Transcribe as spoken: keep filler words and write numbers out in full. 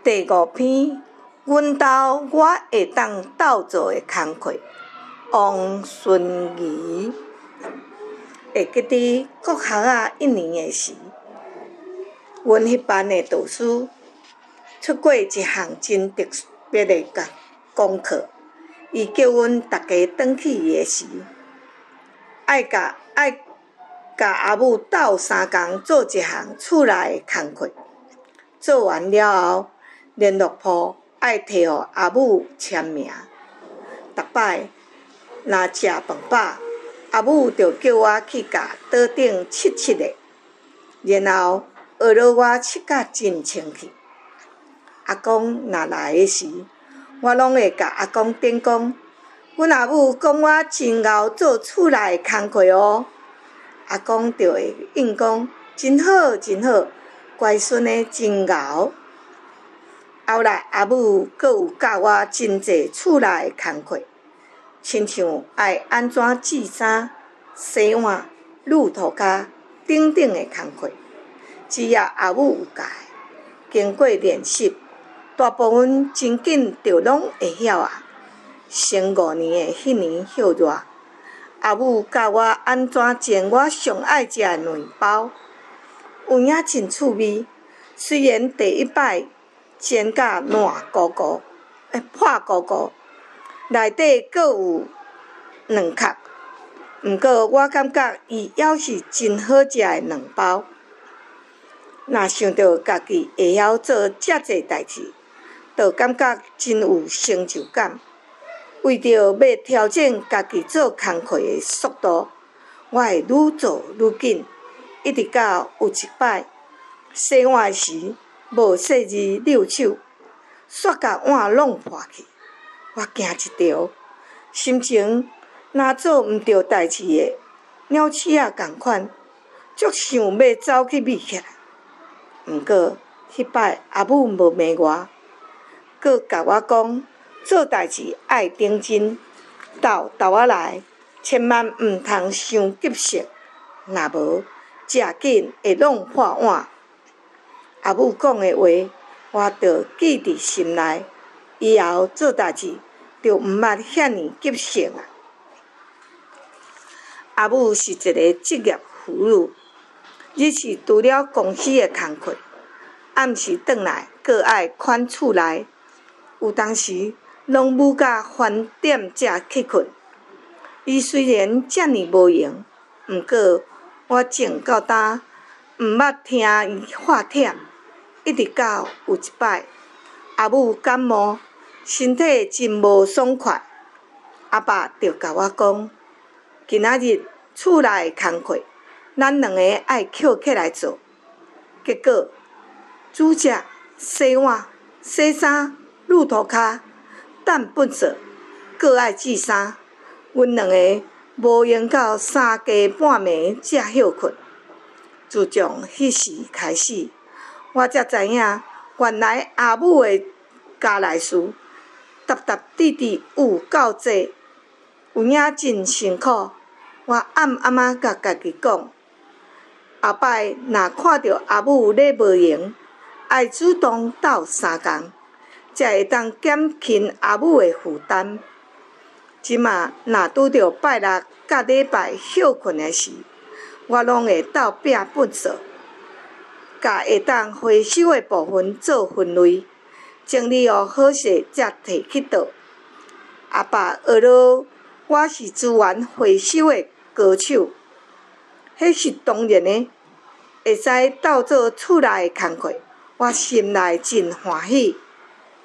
第五篇，阮兜我会当斗做的工课。王顺仪。会记伫国学仔一年的时，阮迄班的导师出过一项真特别的功课，伊叫阮逐家转去伊的时，爱甲爱甲阿母斗相共做一项厝内的工课。做完了后，联络簿爱摕互阿母签名。逐摆若食饭饱，阿母就叫我去甲桌顶拭拭的，然后学了我拭甲真清气。阿公若来的时，我拢会甲阿公顶讲，阮阿母讲我真敖做厝内的工课哦。阿公就会应讲真好真好，乖孙的真敖。后来阿母阁有教我真济厝内的工课，亲像爱安怎煮衫、洗碗、撸涂骹等等的工课，只要阿母有教，经过练习，大部分真紧就拢会晓啊。升五年的迄年歇热，阿母教我安怎煎我上爱食的卵包，有影真趣味。虽然第一摆煎甲烂糊糊，诶破糊糊，内底阁有卵壳，毋过我感觉伊还是真好食的卵包。若想到家己会晓做遮济代志，就感觉真有成就感。为着要挑战家己做工课的速度，我会愈做愈紧，一直到有一摆洗碗时无细字溜手，煞甲碗弄破去，我惊一条，心情若做毋着代志的鸟鼠仔共款，足想要走去咪起来。毋过迄摆阿母无骂我，阁甲我讲，做代志爱认真，斗斗仔来，千万毋通伤急性，若无诚紧会弄破碗。阿母讲的话，我着记伫心内，以后做代志着毋捌遐尼急性啊。阿母是一个职业妇女，日是除了公司的工课，暗时转来阁爱款厝内，有当时拢母甲翻点才去困。伊虽然遮尔无闲，毋过我静到呾，毋捌听伊话忝，一直到有一摆，阿母感冒，身体真无爽快，阿爸就甲我讲，今仔日厝内的工课，咱两个爱捡起来做。结果煮食、洗碗、洗衫、撸涂骹、等糞扫，阁爱煮衫，阮两个无闲到三更半暝才休困。自从迄时开始，我才知影，原来阿母的家内事，踏踏直直有够济，有影真辛苦。我暗暗仔甲家己讲，后摆若看到阿母咧无闲，爱主动斗相共，才会当减轻阿母的负担。即马若拄着拜六甲礼拜休困的时，我拢会斗拼糞扫，甲会当回收的部分做分类，整理互好势才摕去倒。阿爸学了我是资源回收的高手，迄是当然的。会使斗做厝内的工课，我心内真欢喜。